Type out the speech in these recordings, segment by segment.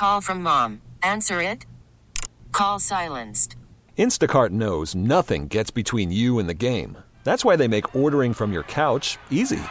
Call from mom. Answer it. Call silenced. Instacart knows nothing gets between you and the game. That's why they make ordering from your couch easy.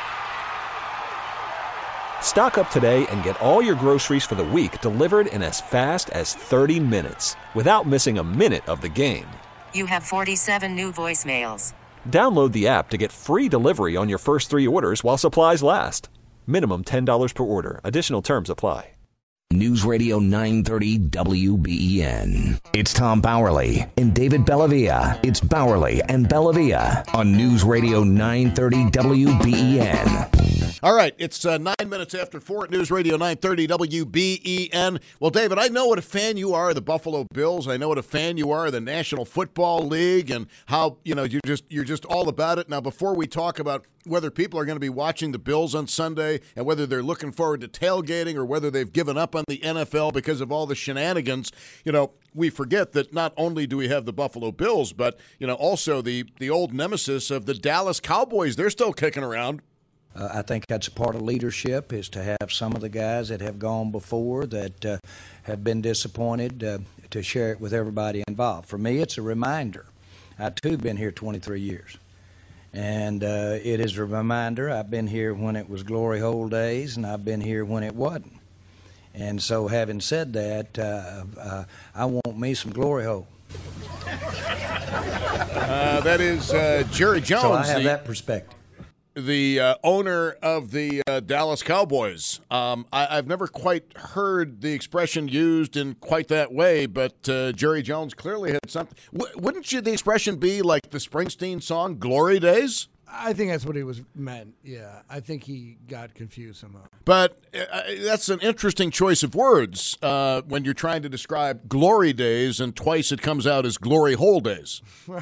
Stock up today and get all your groceries for the week delivered in as fast as 30 minutes without missing a minute of the game. You have 47 new voicemails. Download the app to get free delivery on your first 3 orders while supplies last. Minimum $10 per order. Additional terms apply. News Radio 930 WBEN. It's Tom Bowerly and David Bellavia. It's Bowerly and Bellavia on News Radio 930 WBEN. All right, it's 9 minutes after 4 at News Radio 930 WBEN. Well, David, I know what a fan you are of the Buffalo Bills. I know what a fan you are of the National Football League and how, you're just all about it. Now, before we talk about whether people are going to be watching the Bills on Sunday and whether they're looking forward to tailgating or whether they've given up on the NFL because of all the shenanigans, we forget that not only do we have the Buffalo Bills, but, also the old nemesis of the Dallas Cowboys. They're still kicking around. I think that's a part of leadership, is to have some of the guys that have gone before that have been disappointed to share it with everybody involved. For me, it's a reminder. I, too, have been here 23 years. And it is a reminder. I've been here when it was glory hole days, and I've been here when it wasn't. And so having said that, I want me some glory hole. That is Jerry Jones. So I have that perspective. The owner of the Dallas Cowboys. I've never quite heard the expression used in quite that way, but Jerry Jones clearly had something. Wouldn't the expression be like the Springsteen song, Glory Days? I think that's what he was meant, yeah. I think he got confused somehow. But that's an interesting choice of words when you're trying to describe glory days, and twice it comes out as glory hole days.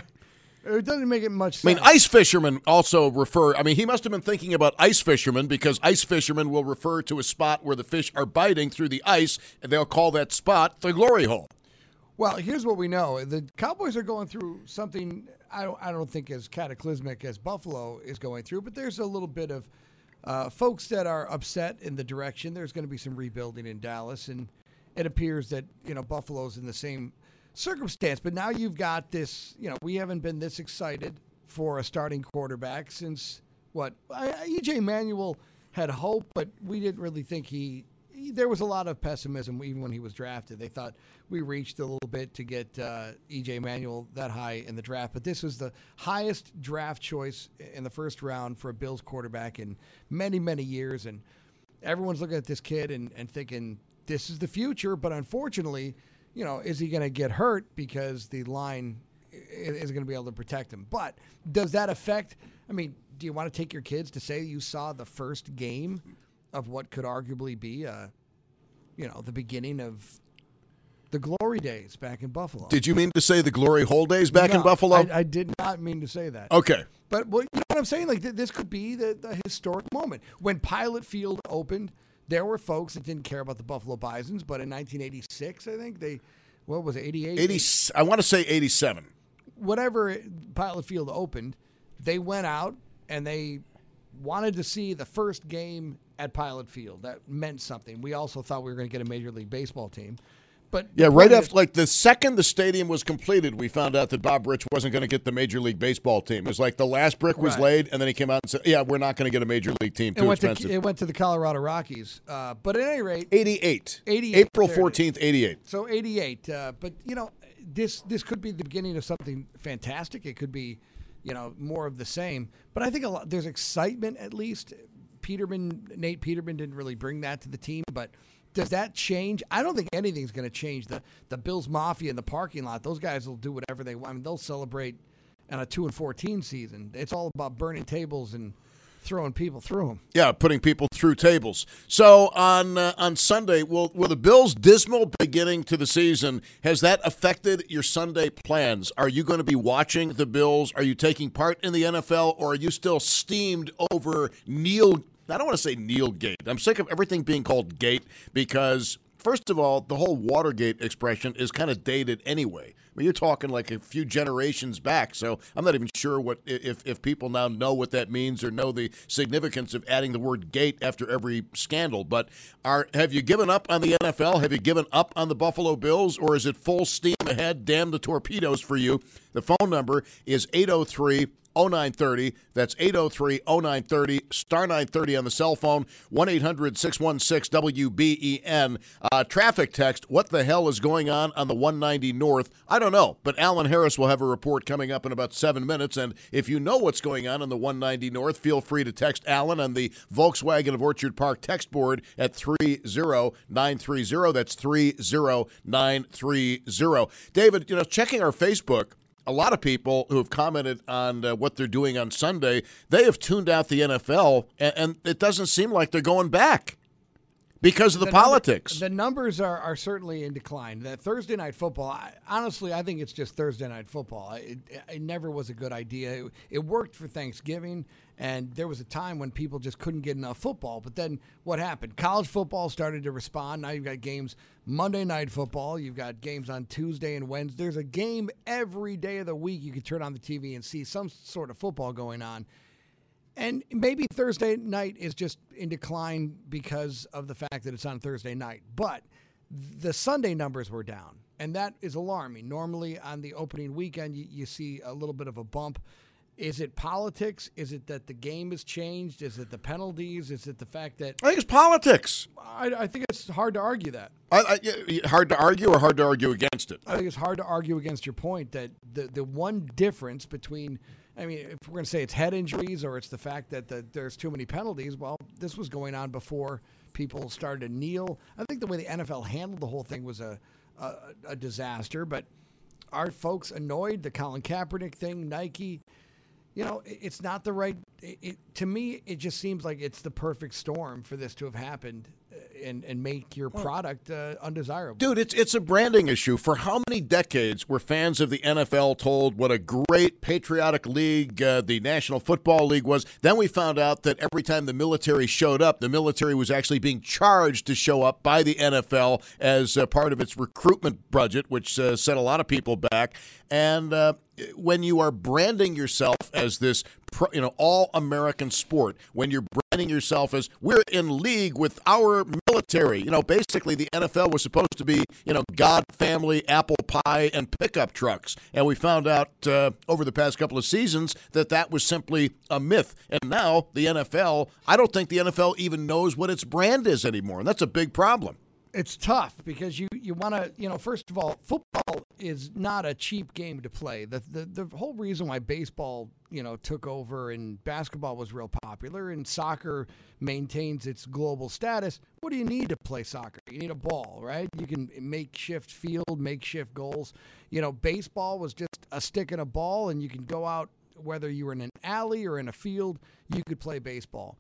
It doesn't make it much sense. I mean, ice fishermen also refer. He must have been thinking about ice fishermen because ice fishermen will refer to a spot where the fish are biting through the ice, and they'll call that spot the glory hole. Well, here's what we know. The Cowboys are going through something I don't think as cataclysmic as Buffalo is going through, but there's a little bit of folks that are upset in the direction. There's going to be some rebuilding in Dallas, and it appears that, Buffalo's in the same circumstance. But now you've got this, we haven't been this excited for a starting quarterback since E.J. Manuel had hope, but we didn't really think there was a lot of pessimism even when he was drafted. They thought we reached a little bit to get E.J. Manuel that high in the draft, but this was the highest draft choice in the first round for a Bills quarterback in many, many years, and everyone's looking at this kid and thinking this is the future, but unfortunately, is he going to get hurt because the line isn't going to be able to protect him? But does that affect, do you want to take your kids to say you saw the first game of what could arguably be, the beginning of the glory days back in Buffalo? Did you mean to say the glory hole days back in Buffalo? I did not mean to say that. Okay. But you know what I'm saying? This could be the historic moment. When Pilot Field opened, there were folks that didn't care about the Buffalo Bisons, but in 1986, I think what was it, 88? I want to say 87. Whatever Pilot Field opened, they went out and they wanted to see the first game at Pilot Field. That meant something. We also thought we were going to get a Major League Baseball team. But yeah, right after, the second the stadium was completed, we found out that Bob Rich wasn't going to get the Major League Baseball team. It was like the last brick was laid, and then he came out and said, yeah, we're not going to get a Major League team. Too expensive. It went to the Colorado Rockies. But at any rate. 88. April 14th, 88. So 88. But, this could be the beginning of something fantastic. It could be, more of the same. But I think there's excitement, at least. Nate Peterman didn't really bring that to the team, but does that change? I don't think anything's going to change. The Bills Mafia in the parking lot, those guys will do whatever they want. They'll celebrate on a 2-14 season. It's all about burning tables and throwing people through them. Yeah, putting people through tables. So on Sunday, will the Bills' dismal beginning to the season, has that affected your Sunday plans? Are you going to be watching the Bills? Are you taking part in the NFL, or are you still steamed over I don't want to say Neil Gate. I'm sick of everything being called Gate because first of all, the whole Watergate expression is kind of dated anyway. I mean, you're talking like a few generations back, so I'm not even sure what if people now know what that means or know the significance of adding the word gate after every scandal. But have you given up on the NFL? Have you given up on the Buffalo Bills? Or is it full steam ahead, damn the torpedoes for you? The phone number is 803-0930. That's 803-0930, star 930 on the cell phone, 1-800-616-WBEN. Traffic text, what the hell is going on the 190 North? I don't know, but Alan Harris will have a report coming up in about 7 minutes, and if you know what's going on the 190 North, feel free to text Alan on the Volkswagen of Orchard Park text board at 30930. That's 30930. David, checking our Facebook, a lot of people who have commented on what they're doing on Sunday, they have tuned out the NFL, and it doesn't seem like they're going back because of the politics. The numbers are certainly in decline. That Thursday night football, honestly, I think it's just Thursday night football. It never was a good idea. It worked for Thanksgiving, and there was a time when people just couldn't get enough football. But then what happened? College football started to respond. Now you've got games Monday night football. You've got games on Tuesday and Wednesday. There's a game every day of the week. You can turn on the TV and see some sort of football going on. And maybe Thursday night is just in decline because of the fact that it's on Thursday night. But the Sunday numbers were down, and that is alarming. Normally on the opening weekend, you see a little bit of a bump. Is it politics? Is it that the game has changed? Is it the penalties? Is it the fact that... I think it's politics. I think it's hard to argue that. Hard to argue or hard to argue against it? I think it's hard to argue against your point that the one difference between... I mean, if we're going to say it's head injuries or it's the fact that there's too many penalties, well, this was going on before people started to kneel. I think the way the NFL handled the whole thing was a disaster, but are folks annoyed? The Colin Kaepernick thing, Nike... it's not the right. To me, it just seems like it's the perfect storm for this to have happened and make your product undesirable. Dude, it's a branding issue. For how many decades were fans of the NFL told what a great patriotic league the National Football League was? Then we found out that every time the military showed up, the military was actually being charged to show up by the NFL as part of its recruitment budget, which set a lot of people back. And when you are branding yourself as this all-American sport, when you're branding yourself as we're in league with our military, basically the NFL was supposed to be, God, family, apple pie, and pickup trucks. And we found out over the past couple of seasons that was simply a myth. And now the NFL, I don't think the NFL even knows what its brand is anymore. And that's a big problem. It's tough because you want to, first of all, football is not a cheap game to play. The whole reason why baseball, took over and basketball was real popular and soccer maintains its global status. What do you need to play soccer? You need a ball, right? You can makeshift field, makeshift goals. Baseball was just a stick and a ball, and you can go out, whether you were in an alley or in a field, you could play baseball.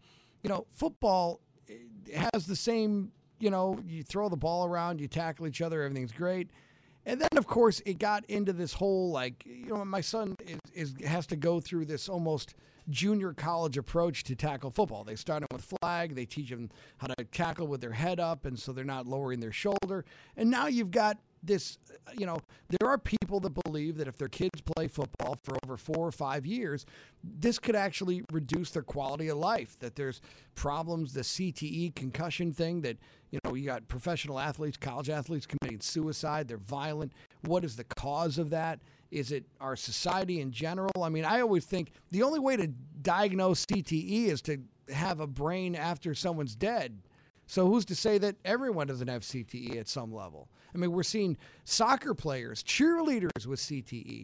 Football has the same... you throw the ball around, you tackle each other, everything's great. And then, of course, it got into this whole, my son has to go through this almost junior college approach to tackle football. They start him with flag. They teach them how to tackle with their head up, and so they're not lowering their shoulder. And now you've got this, there are people that believe that if their kids play football for over 4 or 5 years, this could actually reduce their quality of life, that there's problems, the CTE concussion thing that, you got professional athletes, college athletes committing suicide. They're violent. What is the cause of that? Is it our society in general? I mean, I always think the only way to diagnose CTE is to have a brain after someone's dead. So who's to say that everyone doesn't have CTE at some level? I mean, we're seeing soccer players, cheerleaders with CTE.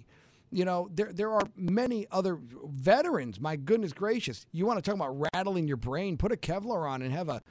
There are many other veterans. My goodness gracious. You want to talk about rattling your brain? Put a Kevlar on and have a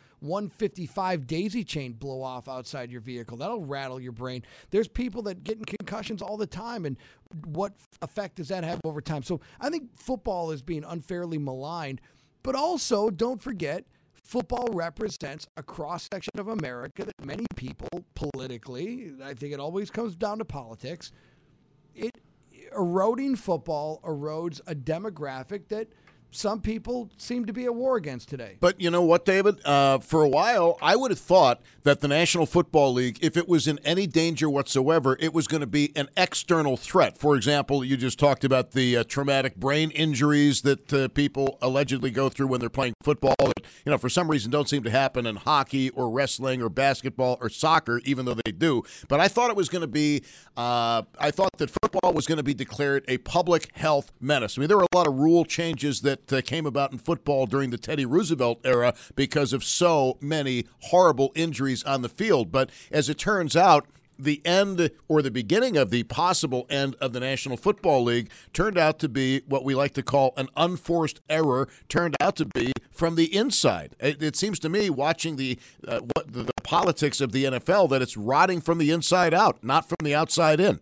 155 daisy chain blow off outside your vehicle. That'll rattle your brain. There's people that get concussions all the time, and what effect does that have over time? So I think football is being unfairly maligned, but also don't forget, football represents a cross-section of America that many people politically, I think it always comes down to politics, eroding football erodes a demographic that some people seem to be at war against today. But you know what, David? For a while, I would have thought that the National Football League, if it was in any danger whatsoever, it was going to be an external threat. For example, you just talked about the traumatic brain injuries that people allegedly go through when they're playing football that, for some reason don't seem to happen in hockey or wrestling or basketball or soccer, even though they do. But I thought it was going to be, I thought that football was going to be declared a public health menace. I mean, there were a lot of rule changes that came about in football during the Teddy Roosevelt era because of so many horrible injuries on the field. But as it turns out, the end or the beginning of the possible end of the National Football League turned out to be what we like to call an unforced error, turned out to be from the inside. It seems to me, watching the politics of the NFL, that it's rotting from the inside out, not from the outside in.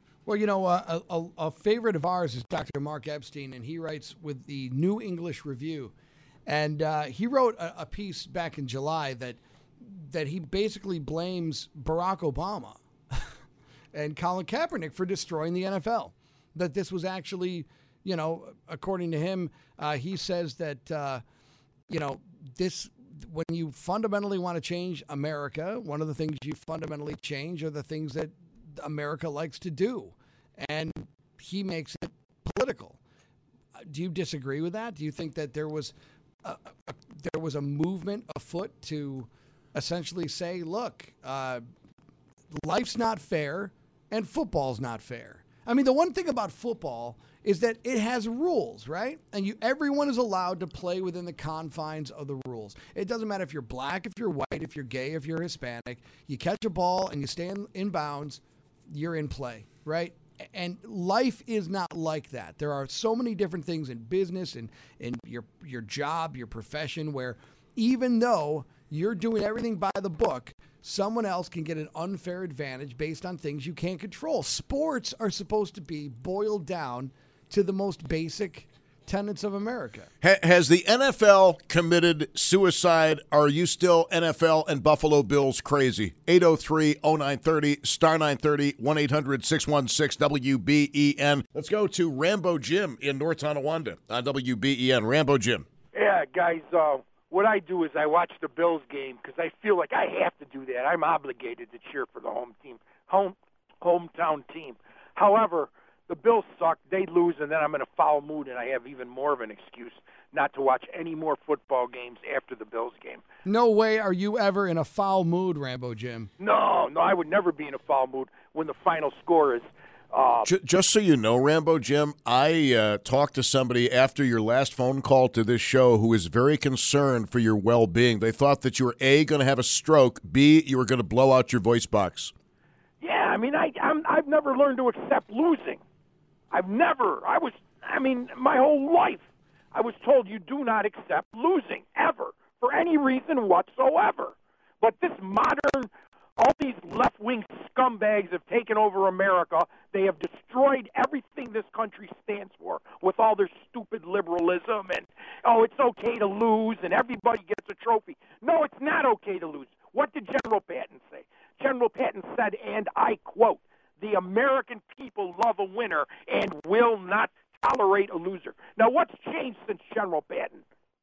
Well, a favorite of ours is Dr. Mark Epstein, and he writes with the New English Review. And he wrote a piece back in July that he basically blames Barack Obama and Colin Kaepernick for destroying the NFL. That this was actually, according to him, he says that, this, when you fundamentally want to change America, one of the things you fundamentally change are the things that America likes to do, and he makes it political. Do you disagree with that? Do you think that there was a movement afoot to essentially say, look, life's not fair and football's not fair? I mean, the one thing about football is that it has rules, right? And everyone is allowed to play within the confines of the rules. It doesn't matter if you're black, if you're white, if you're gay, if you're Hispanic. You catch a ball and you stay in bounds, you're in play, right? And life is not like that. There are so many different things in business and in your job, your profession, where even though you're doing everything by the book, someone else can get an unfair advantage based on things you can't control. Sports are supposed to be boiled down to the most basic tenets of America. Has the NFL committed suicide? Are you still NFL and Buffalo Bills crazy? 803-0930, star 930, 1-800-616-WBEN. Let's go to Rambo Jim in North Tonawanda on WBEN. Rambo Jim. Yeah, guys, what I do is I watch the Bills game because I feel like I have to do that. I'm obligated to cheer for the hometown team. However, the Bills suck. They lose, and then I'm in a foul mood, and I have even more of an excuse not to watch any more football games after the Bills game. No way are you ever in a foul mood, Rambo Jim. No, I would never be in a foul mood when the final score is... Just so you know, Rambo Jim, I talked to somebody after your last phone call to this show who is very concerned for your well-being. They thought that you were, A, going to have a stroke, B, you were going to blow out your voice box. Yeah, I mean, I've never learned to accept losing. My whole life, I was told you do not accept losing, ever, for any reason whatsoever. But this modern, all these left-wing scumbags have taken over America. They have destroyed everything this country stands for with all their stupid liberalism and, it's okay to lose and everybody gets a trophy. No, it's not okay to lose. What did General Patton say? General Patton said, and I quote, "The American people love a winner and will not tolerate a loser." Now, what's changed since General Patton?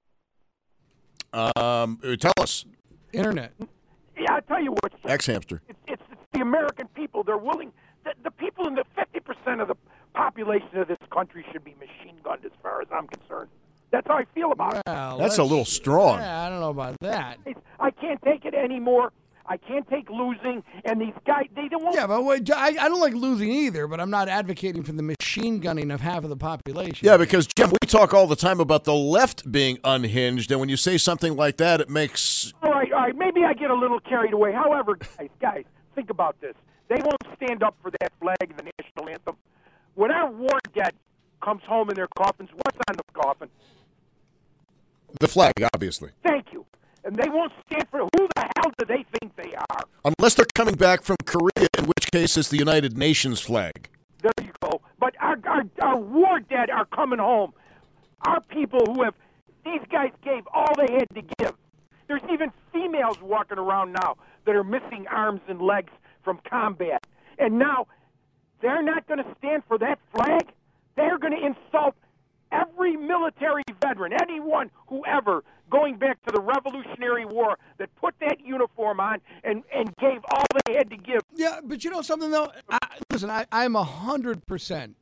Tell us. Internet. Yeah, I'll tell you what's changed. Ex-hamster. It's the American people. They're willing. The people in the 50% of the population of this country should be machine gunned as far as I'm concerned. That's how I feel about it. That's a little strong. Yeah, I don't know about that. I can't take it anymore. I can't take losing, and these guys, they don't want... Yeah, but I don't like losing either, but I'm not advocating for the machine gunning of half of the population. Yeah, because, Jim, we talk all the time about the left being unhinged, and when you say something like that, it makes... All right, maybe I get a little carried away. However, guys, think about this. They won't stand up for that flag, the national anthem. When our war dead comes home in their coffins, what's on the coffin? The flag, obviously. Thank you. And they won't stand for it. Who the hell do they think they are? Unless they're coming back from Korea, in which case it's the United Nations flag. There you go. But our war dead are coming home. Our people these guys gave all they had to give. There's even females walking around now that are missing arms and legs from combat. And now they're not going to stand for that flag. They're going to insult every military veteran, anyone, whoever, going back to the Revolutionary War, that put that uniform on and gave all they had to give. Yeah, but you know something, though? Listen, I'm 100%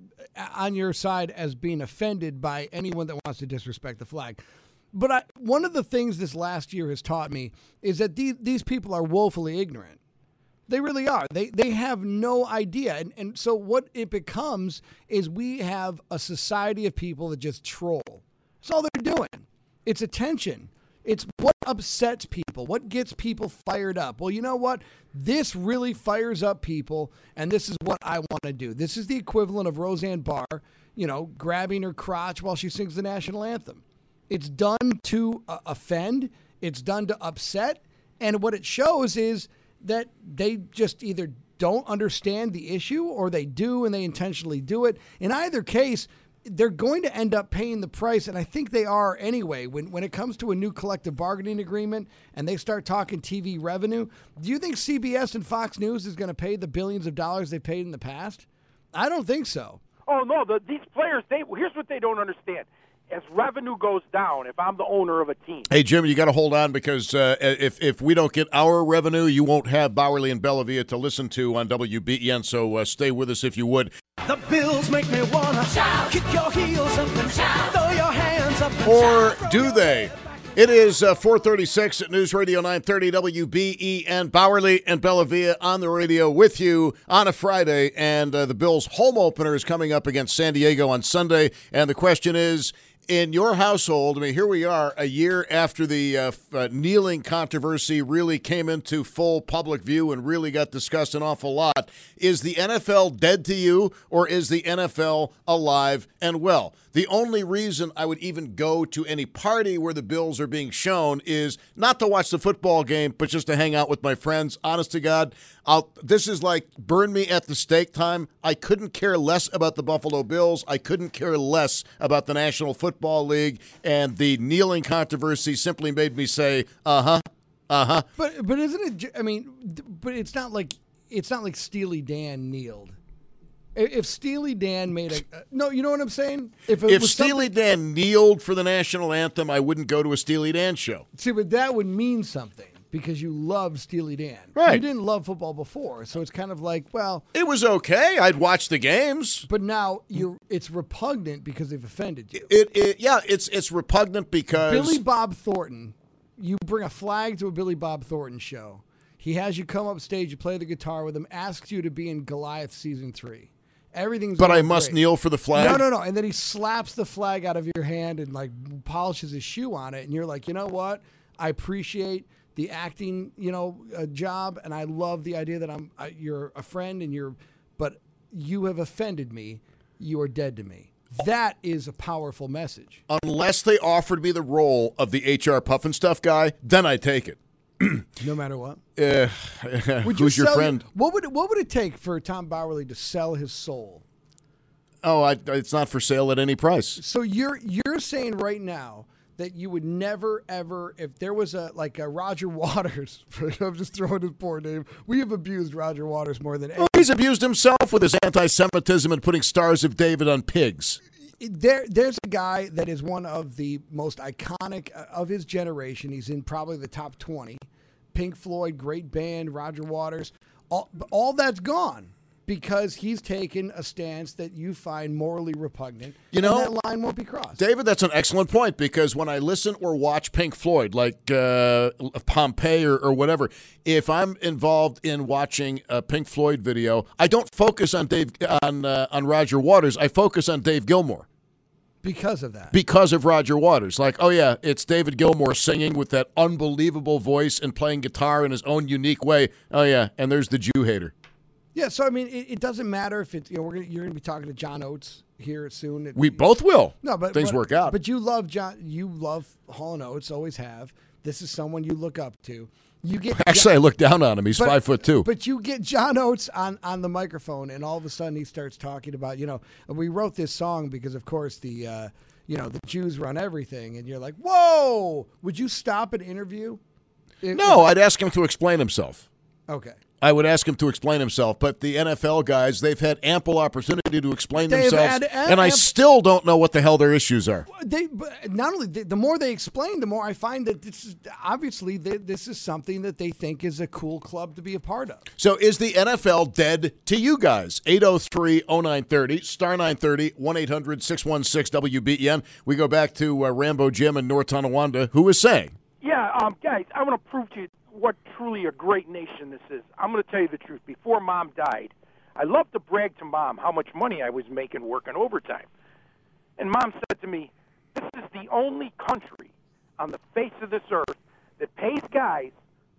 on your side as being offended by anyone that wants to disrespect the flag. But one of the things this last year has taught me is that these people are woefully ignorant. They really are. They have no idea. And so what it becomes is we have a society of people that just troll. That's all they're doing. It's attention. It's what upsets people, what gets people fired up. Well, you know what? This really fires up people, and this is what I want to do. This is the equivalent of Roseanne Barr, grabbing her crotch while she sings the national anthem. It's done to offend. It's done to upset. And what it shows is that they just either don't understand the issue or they do and they intentionally do it. In either case, they're going to end up paying the price, and I think they are anyway. When it comes to a new collective bargaining agreement and they start talking TV revenue, do you think CBS and Fox News is going to pay the billions of dollars they paid in the past? I don't think so. Oh, no, these players, here's what they don't understand. As revenue goes down, if I'm the owner of a team. Hey, Jim, you got to hold on because if we don't get our revenue, you won't have Bowerly and Bellavia to listen to on WBEN, so stay with us if you would. The Bills make me wanna shout, kick your heels up and shout, throw your hands up and Or shout. do they? It is 4:36 at News Radio 930 WBEN. Bowerly and Bellavia on the radio with you on a Friday, and the Bills' home opener is coming up against San Diego on Sunday, and the question is, in your household, I mean, here we are a year after the kneeling controversy really came into full public view and really got discussed an awful lot. Is the NFL dead to you, or is the NFL alive and well? The only reason I would even go to any party where the Bills are being shown is not to watch the football game, but just to hang out with my friends. Honest to God, this is like burn me at the stake time. I couldn't care less about the Buffalo Bills. I couldn't care less about the National Football League, and the kneeling controversy simply made me say, uh-huh. But isn't it? I mean, but it's not like Steely Dan kneeled. If Steely Dan made no, you know what I'm saying? If Steely Dan kneeled for the national anthem, I wouldn't go to a Steely Dan show. See, but that would mean something because you love Steely Dan. Right. You didn't love football before, so it's kind of like, well, it was okay. I'd watch the games. But now it's repugnant because they've offended you. It's repugnant because Billy Bob Thornton, you bring a flag to a Billy Bob Thornton show. He has you come up stage, you play the guitar with him, asks you to be in Goliath season 3. Everything's But I must kneel for the flag? No. And then he slaps the flag out of your hand and like polishes his shoe on it. And you're like, you know what? I appreciate the acting, job. And I love the idea that you're a friend but you have offended me. You are dead to me. That is a powerful message. Unless they offered me the role of the HR Puffin Stuff guy, then I'd take it. No matter what. Who's your friend? What would it take for Tom Bowerly to sell his soul? Oh, it's not for sale at any price. So you're saying right now that you would never ever, if there was a Roger Waters, I'm just throwing his poor name. We have abused Roger Waters more than anyone. He's abused himself with his anti-Semitism and putting Stars of David on pigs. There's a guy that is one of the most iconic of his generation. He's in probably the top 20. Pink Floyd, great band, Roger Waters. All that's gone because he's taken a stance that you find morally repugnant. And that line won't be crossed. David, that's an excellent point because when I listen or watch Pink Floyd, like Pompeii or whatever, if I'm involved in watching a Pink Floyd video, I don't focus on Roger Waters. I focus on Dave Gilmour. Because of that. Because of Roger Waters. Like, oh, yeah, it's David Gilmour singing with that unbelievable voice and playing guitar in his own unique way. Oh, yeah, and there's the Jew hater. Yeah, so, I mean, it doesn't matter if it's, you're going to be talking to John Oates here soon. We both will. No, but things work out. But you love Hall & Oates, always have. This is someone you look up to. Actually, I look down on him. He's 5'2". But you get John Oates on the microphone, and all of a sudden he starts talking about, we wrote this song because, of course, the Jews run everything. And you're like, whoa, would you stop an interview? No, I'd ask him to explain himself. Okay. I would ask him to explain himself. But the NFL guys, they've had ample opportunity to explain themselves, and I still don't know what the hell their issues are. Not only the more they explain, the more I find that this is something that they think is a cool club to be a part of. So is the NFL dead to you guys? 803-0930, star 930, 1-800-616-WBEN. We go back to Rambo Jim in North Tonawanda, who is saying, Yeah, guys, I want to prove to you what truly a great nation this is. I'm going to tell you the truth. Before Mom died, I loved to brag to Mom how much money I was making working overtime. And Mom said to me, this is the only country on the face of this earth that pays guys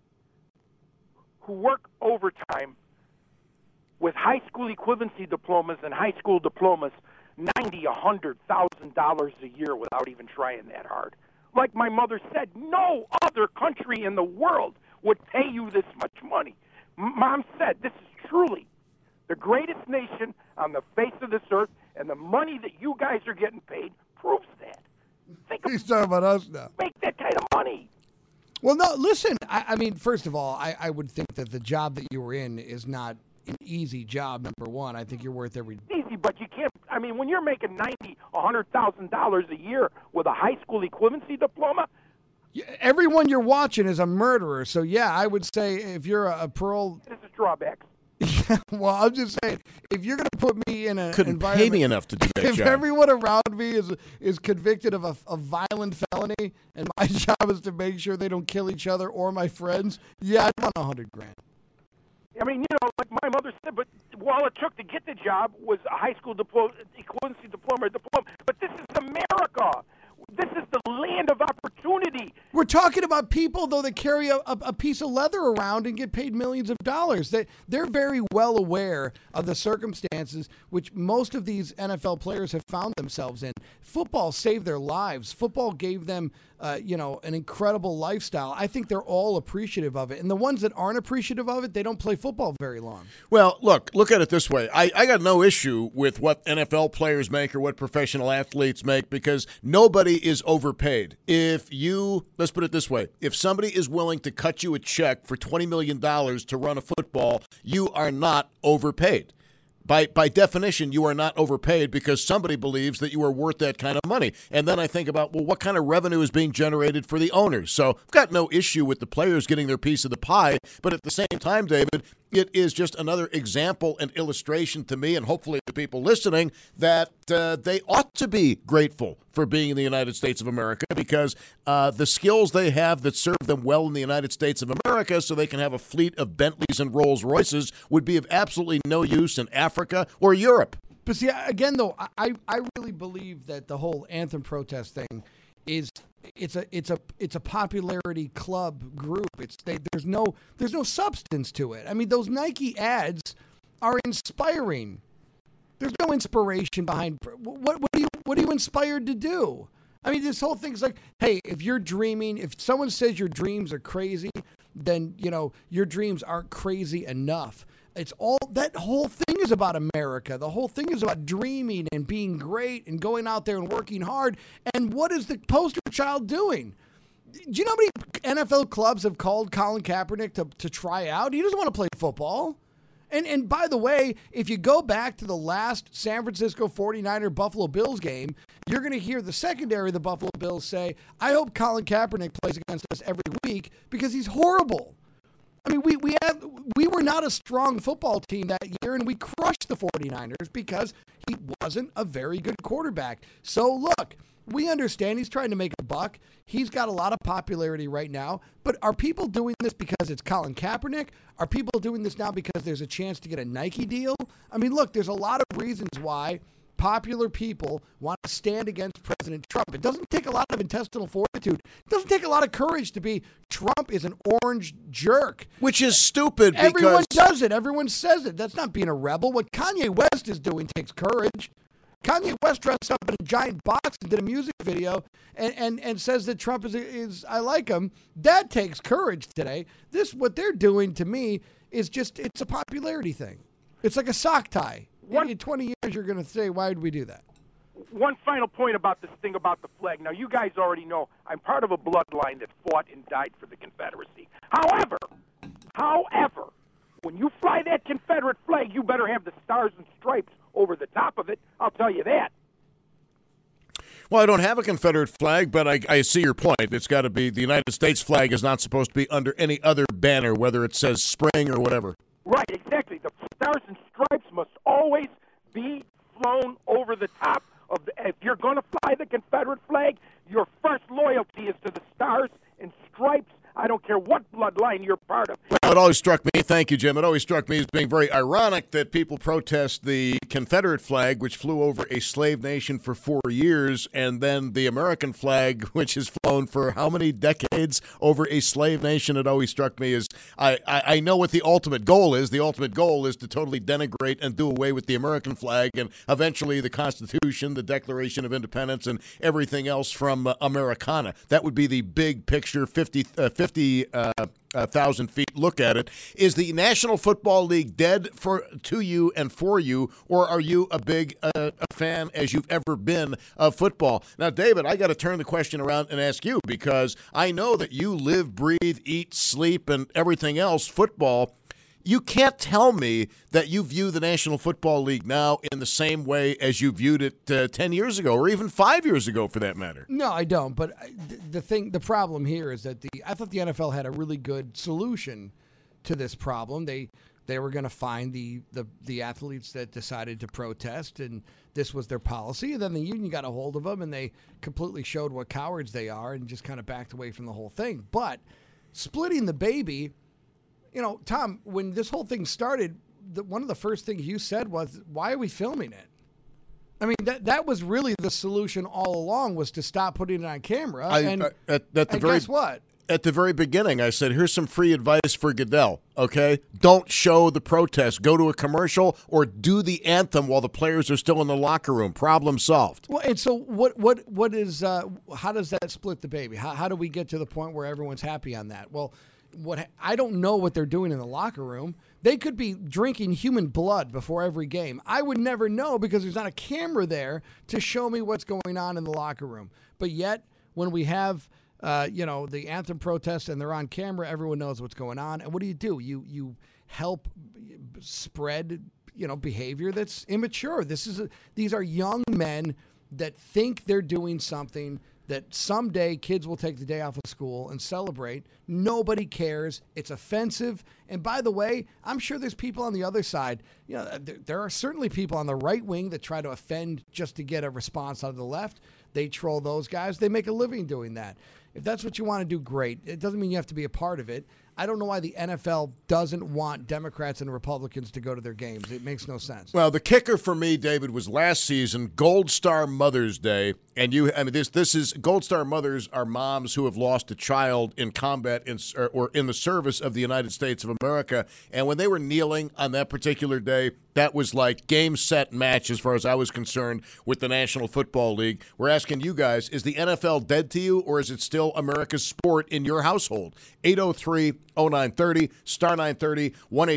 who work overtime with high school equivalency diplomas and high school diplomas $90,000, $100,000 a year without even trying that hard. Like my mother said, no other country in the world would pay you this much money. Mom said this is truly the greatest nation on the face of this earth, and the money that you guys are getting paid proves that. He's talking about us now. Make that kind of money. Well, no, listen, I mean, first of all, I would think that the job that you were in is not an easy job, number one. I think you're worth every... Easy, but you can't... I mean, when you're making $90,000, $100,000 a year with a high school equivalency diploma... Everyone you're watching is a murderer, so yeah, I would say if you're a parole... This is drawbacks. Well, I'm just saying, if you're going to put me in an couldn't pay me enough to do that if job. everyone around me is convicted of a violent felony, and my job is to make sure they don't kill each other or my friends, yeah, I'd want $100,000. I mean, like my mother said, but all it took to get the job was a high school equivalency diploma. But this is America. This is the land of opportunity. We're talking about people, though, that carry a piece of leather around and get paid millions of dollars. They're very well aware of the circumstances which most of these NFL players have found themselves in. Football saved their lives. Football gave them, an incredible lifestyle. I think they're all appreciative of it. And the ones that aren't appreciative of it, they don't play football very long. Well, look at it this way. I got no issue with what NFL players make or what professional athletes make because nobody is overpaid. Let's put it this way, if somebody is willing to cut you a check for $20 million to run a football, you are not overpaid. By definition, you are not overpaid because somebody believes that you are worth that kind of money. And then I think about, well, what kind of revenue is being generated for the owners? So I've got no issue with the players getting their piece of the pie. But at the same time, David, it is just another example and illustration to me and hopefully the people listening that they ought to be grateful for being in the United States of America because the skills they have that serve them well in the United States of America so they can have a fleet of Bentleys and Rolls Royces would be of absolutely no use in Africa or Europe. But see, again, though, I really believe that the whole anthem protest thing is it's a popularity club group. There's no substance to it. I mean, those Nike ads are inspiring. There's no inspiration behind what are you inspired to do? I mean, this whole thing's like, hey, if you're dreaming, if someone says your dreams are crazy, then your dreams aren't crazy enough. It's all that whole thing is about America. The whole thing is about dreaming and being great and going out there and working hard. And what is the poster child doing? Do you know how many NFL clubs have called Colin Kaepernick to try out? He doesn't want to play football. And by the way, if you go back to the last San Francisco 49er Buffalo Bills game, you're going to hear the secondary of the Buffalo Bills say, I hope Colin Kaepernick plays against us every week because he's horrible. I mean, we were not a strong football team that year, and we crushed the 49ers because he wasn't a very good quarterback. So, look, we understand he's trying to make a buck. He's got a lot of popularity right now. But are people doing this because it's Colin Kaepernick? Are people doing this now because there's a chance to get a Nike deal? I mean, look, there's a lot of reasons why popular people want to stand against President Trump. It doesn't take a lot of intestinal fortitude. It doesn't take a lot of courage to be Trump is an orange jerk. Which is stupid because... Everyone does it. Everyone says it. That's not being a rebel. What Kanye West is doing takes courage. Kanye West dressed up in a giant box and did a music video and says that Trump is I like him. That takes courage today. What they're doing to me is just, it's a popularity thing. It's like a sock tie. In 20 years, you're going to say, why did we do that? One final point about this thing about the flag. Now, you guys already know I'm part of a bloodline that fought and died for the Confederacy. However, When you fly that Confederate flag, you better have the stars and stripes over the top of it. I'll tell you that. Well, I don't have a Confederate flag, but I see your point. It's got to be the United States flag is not supposed to be under any other banner, whether it says spring or whatever. Right, exactly. The stars and stripes must always be flown over the top of the. If you're going to fly the Confederate flag, your first loyalty is to the stars and stripes. I don't care what bloodline you're part of. Well, it always struck me, thank you, Jim, it always struck me as being very ironic that people protest the Confederate flag, which flew over a slave nation for 4 years, and then the American flag, which has flown for how many decades over a slave nation. It always struck me as, I know what the ultimate goal is. The ultimate goal is to totally denigrate and do away with the American flag and eventually the Constitution, the Declaration of Independence, and everything else from Americana. That would be the big picture, 50,000 feet look at it. Is the National Football League dead to you and for you, or are you a big a fan as you've ever been of football? Now, David, I got to turn the question around and ask you, because I know that you live, breathe, eat, sleep, and everything else football. You can't tell me that you view the National Football League now in the same way as you viewed it 10 years ago, or even 5 years ago, for that matter. No, I don't. But the problem here is that I thought the NFL had a really good solution to this problem. They were going to find the athletes that decided to protest, and this was their policy. And then the union got a hold of them, and they completely showed what cowards they are, and just kind of backed away from the whole thing. But splitting the baby. You know, Tom, when this whole thing started, one of the first things you said was, why are we filming it? I mean, that was really the solution all along, was to stop putting it on camera. Guess what? At the very beginning, I said, here's some free advice for Goodell, okay? Don't show the protest. Go to a commercial or do the anthem while the players are still in the locker room. Problem solved. Well, and so what is how does that split the baby? How do we get to the point where everyone's happy on that? Well, I don't know what they're doing in the locker room. They could be drinking human blood before every game. I would never know because there's not a camera there to show me what's going on in the locker room. But yet, when we have the anthem protests and they're on camera, everyone knows what's going on. And what do? You help spread behavior that's immature. These are young men that think they're doing something that someday kids will take the day off of school and celebrate. Nobody cares. It's offensive. And by the way, I'm sure there's people on the other side. There are certainly people on the right wing that try to offend just to get a response out of the left. They troll those guys. They make a living doing that. If that's what you want to do, great. It doesn't mean you have to be a part of it. I don't know why the NFL doesn't want Democrats and Republicans to go to their games. It makes no sense. Well, the kicker for me, David, was last season, Gold Star Mother's Day. And this is Gold Star mothers are moms who have lost a child in combat or in the service of the United States of America. And when they were kneeling on that particular day, that was like game, set, match as far as I was concerned with the National Football League. We're asking you guys, is the NFL dead to you, or is it still America's sport in your household? 803-0930, star 930,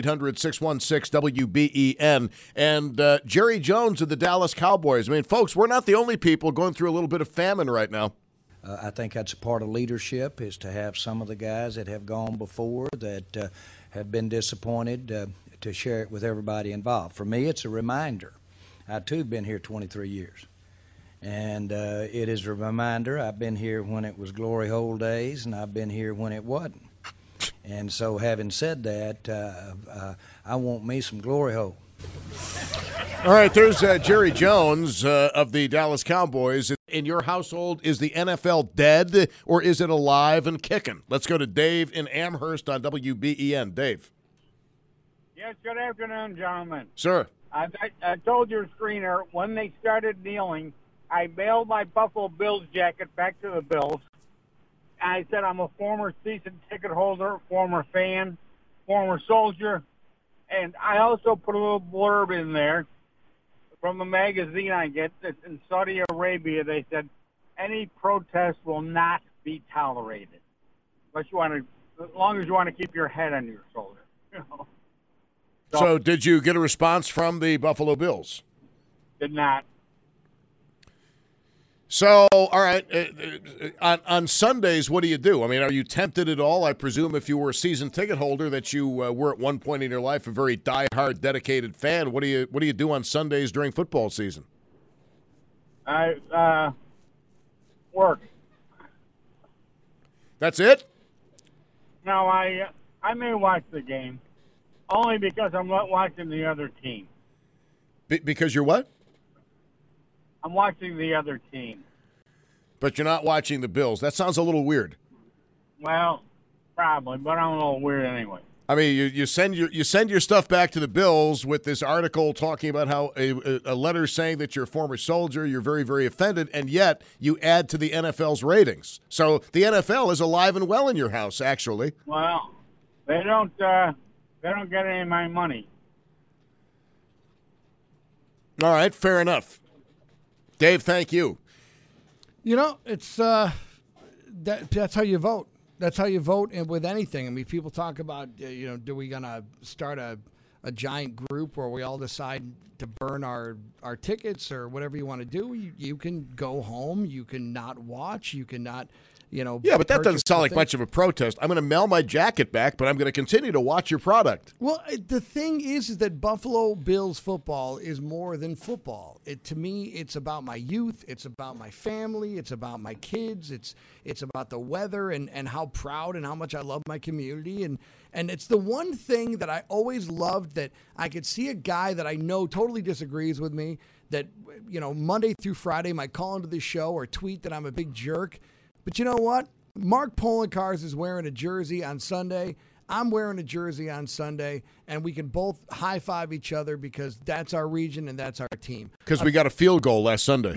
1-800-616-WBEN. And Jerry Jones of the Dallas Cowboys. I mean, folks, we're not the only people going through a little bit of famine right now. I think that's a part of leadership, is to have some of the guys that have gone before that have been disappointed to share it with everybody involved. For me, it's a reminder. I, too, have been here 23 years. And it is a reminder. I've been here when it was glory hole days, and I've been here when it wasn't. And so having said that, I want me some glory hole. All right, there's Jerry Jones of the Dallas Cowboys. In your household, is the NFL dead, or is it alive and kicking? Let's go to Dave in Amherst on WBEN. Dave. Yes, good afternoon, gentlemen. Sir. I told your screener, when they started kneeling, I mailed my Buffalo Bills jacket back to the Bills. I said I'm a former season ticket holder, former fan, former soldier, and I also put a little blurb in there from a magazine I get that's in Saudi Arabia. They said any protest will not be tolerated, as long as you want to keep your head on your shoulder. So did you get a response from the Buffalo Bills? Did not. So, all right, on Sundays, what do you do? I mean, are you tempted at all? I presume if you were a season ticket holder that you were at one point in your life a very diehard, dedicated fan. What do you do on Sundays during football season? I work. That's it? No, I may watch the game, only because I'm not watching the other team. Because you're what? I'm watching the other team. But you're not watching the Bills. That sounds a little weird. Well, probably, but I'm a little weird anyway. I mean, you send your stuff back to the Bills with this article talking about how a letter saying that you're a former soldier, you're very, very offended, and yet you add to the NFL's ratings. So the NFL is alive and well in your house, actually. Well, they don't get any of my money. All right, fair enough. Dave, thank you. You know, it's that's how you vote. That's how you vote and with anything. I mean, people talk about, do we going to start a giant group where we all decide to burn our tickets or whatever you want to do? You can go home. You can not watch. You can not, Yeah, but that doesn't sound like much of a protest. I'm going to mail my jacket back, but I'm going to continue to watch your product. Well, the thing is that Buffalo Bills football is more than football. To me, it's about my youth. It's about my family. It's about my kids. It's about the weather and how proud and how much I love my community. And it's the one thing that I always loved, that I could see a guy that I know totally disagrees with me, that, Monday through Friday might call into the show or tweet that I'm a big jerk. But you know what? Mark Poloncarz is wearing a jersey on Sunday. I'm wearing a jersey on Sunday, and we can both high-five each other because that's our region and that's our team. Because we got a field goal last Sunday.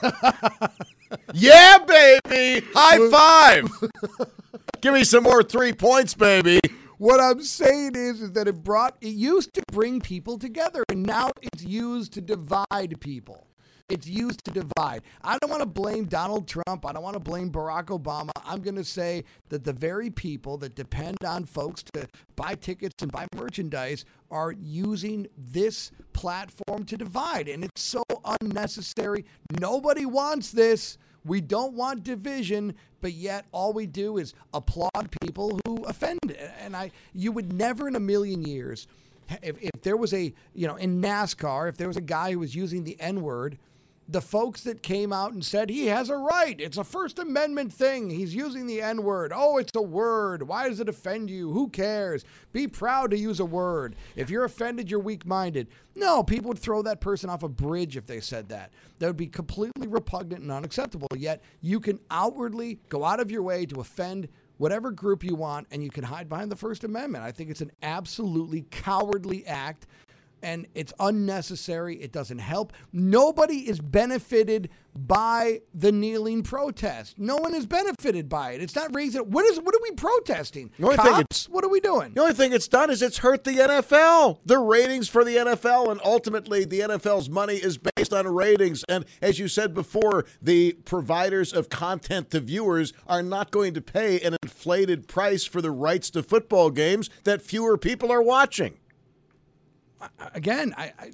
Yeah, baby! High five! Give me some more 3 points, baby. What I'm saying is that it used to bring people together, and now it's used to divide people. It's used to divide. I don't want to blame Donald Trump. I don't want to blame Barack Obama. I'm going to say that the very people that depend on folks to buy tickets and buy merchandise are using this platform to divide. And it's so unnecessary. Nobody wants this. We don't want division, but yet all we do is applaud people who offend. And you would never in a million years, if there was in NASCAR, if there was a guy who was using the N-word, the folks that came out and said he has a right, it's a First Amendment thing, he's using the N-word, oh, it's a word, why does it offend you, who cares, be proud to use a word, if you're offended, you're weak-minded. No, people would throw that person off a bridge if they said that. That would be completely repugnant and unacceptable, yet you can outwardly go out of your way to offend whatever group you want, and you can hide behind the First Amendment. I think it's an absolutely cowardly act, and it's unnecessary. It doesn't help. Nobody is benefited by the kneeling protest. No one is benefited by it. It's not raising. What are we protesting? Cops? What are we doing? The only thing it's done is it's hurt the NFL. The ratings for the NFL, and ultimately the NFL's money is based on ratings. And as you said before, the providers of content to viewers are not going to pay an inflated price for the rights to football games that fewer people are watching. Again,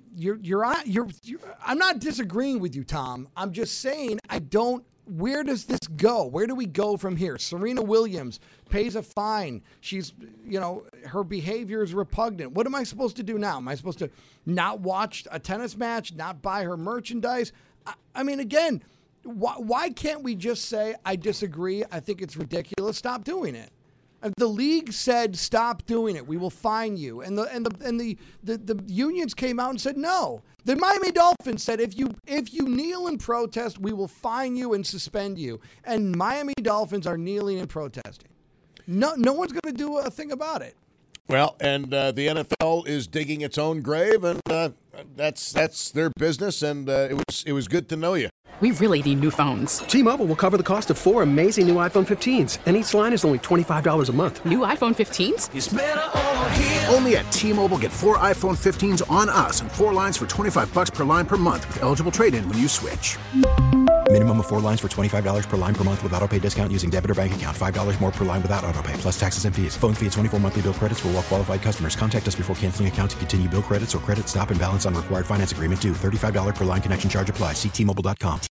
I'm not disagreeing with you, Tom. I'm just saying where does this go? Where do we go from here? Serena Williams pays a fine. She's, her behavior is repugnant. What am I supposed to do now? Am I supposed to not watch a tennis match, not buy her merchandise? I mean, again, why can't we just say, I disagree, I think it's ridiculous, stop doing it? The league said, stop doing it. We will fine you. And the unions came out and said, no. The Miami Dolphins said, if you kneel and protest, we will fine you and suspend you. And Miami Dolphins are kneeling and protesting. No one's going to do a thing about it. Well, and the NFL is digging its own grave, and that's their business. And it was good to know you. We really need new phones. T-Mobile will cover the cost of 4 amazing new iPhone 15s, and each line is only $25 a month. New iPhone 15s? It's better over here. Only at T-Mobile, get 4 iPhone 15s on us and 4 lines for $25 per line per month with eligible trade-in when you switch. Minimum of 4 lines for $25 per line per month with autopay discount using debit or bank account. $5 more per line without autopay, plus taxes and fees. Phone fee at 24 monthly bill credits for well-qualified customers. Contact us before canceling account to continue bill credits or credit stop and balance on required finance agreement due. $35 per line connection charge applies. See T-Mobile.com.